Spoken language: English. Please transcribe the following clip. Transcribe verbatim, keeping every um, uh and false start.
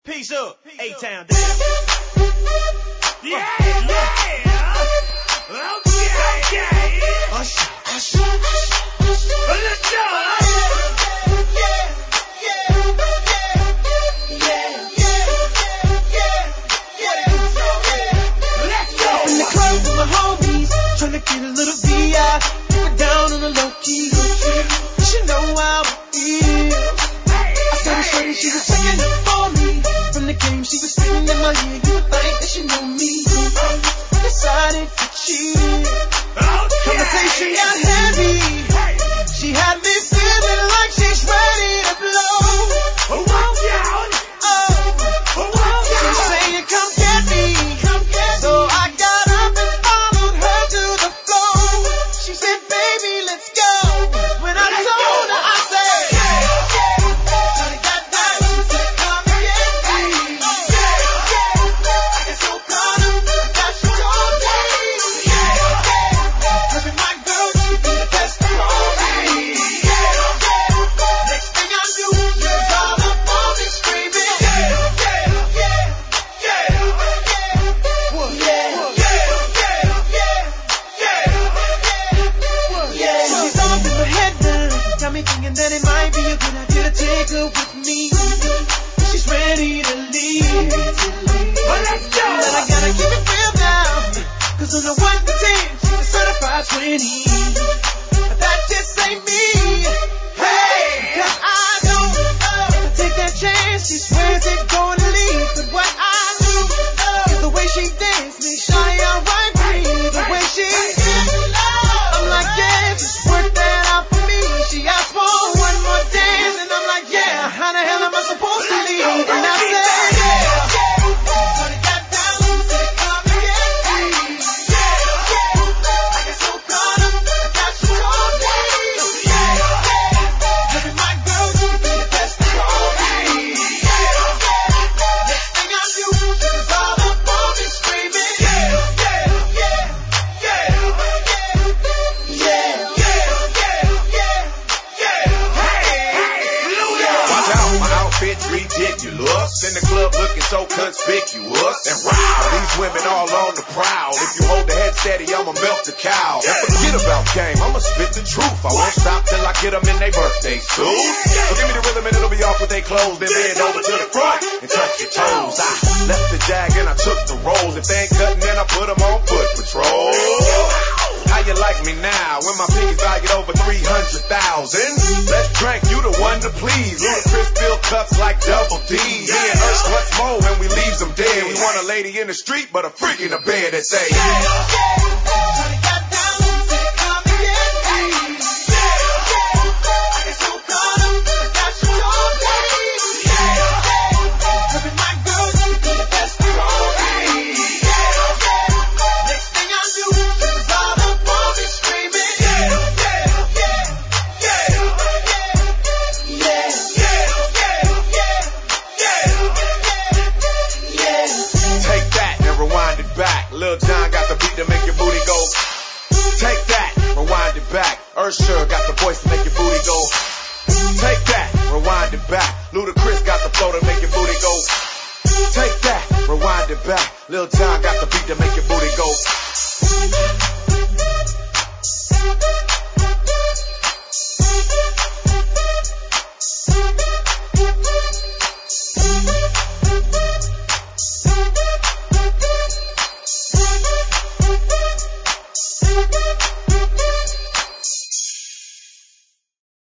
Peace up, A-Town. Yeah, yeah. Okay, okay. Usher, usher, usher. Let's go. Yeah, yeah, yeah, yeah, yeah, yeah. Let's go. Up in the club with my homies, tryna get a little V I. Keep it down on the low key. You should know how I feel. I said it's funny, she was checking up for me. From the game, she was sitting in my ear. You would think that she knew me. Decided to cheat. Conversation got heavy. She had me feeling like she's ready to blow. Walk down. Oh, she's saying, "Come get me." So I got up and followed her to the floor. She said, "Baby, let's go." When I told her, I said, "Honey, got that." She said, "Come get me." I get so proud of her that she told me. Cause with my girl, she be the best of all me. Next thing I knew, she was all up on me screaming. She's all up in my head now, got me thinking that it might be a good idea to take her with me. She's ready to leave. Well, let's go. But I gotta keep it real now, cause on the one to ten, she's a certified twenty. But that just ain't me. Hey, cause I know if I take that chance, she swears it's going to leave. But what I do is the way she dance me, shawty alright me. The way she I'm like, yeah, just work that out for me. She asked for one more dance, and I'm like, yeah, how the hell am I supposed to leave? And I said, honey, got down, said, come and get me. I get so caught up that she told me. Look at my girl, she be the best of all me. Next thing I knew, she was all up on me screaming. Watch out, my outfit's ridiculous. In the club looking so conspicuous. And wow, these women all on the prowl. If you hold the head steady, I'ma melt the cow. And forget about game, I'ma spit the truth. I won't stop till I get them in their birthday suit. So give me the rhythm and it'll be off with they clothes. Then bend over to the front and touch your toes. I left the jag and I took the rolls. If they ain't cutting, then I put them on foot patrol. How you like me now when my piggy's valued over three hundred thousand? Let's drink, you the one to please. Ludacris fill cups like double D. Me and us, what's more when we leaves them dead? We want a lady in the street, but a freak in the bed that say, Honey, got down, said, come and get me. I get so caught up that she told me. Cause with my girl, she be the best of all me. Next thing I knew, she was all up on me screaming. take that and rewind it back. Lil Jon got the beat to make your booty go. Take that, rewind it back. Usher got the voice to make your booty go. Take that, rewind it back. Ludacris got the flow to make your booty go. Take that, rewind it back. Lil Jon got the beat to make your booty go.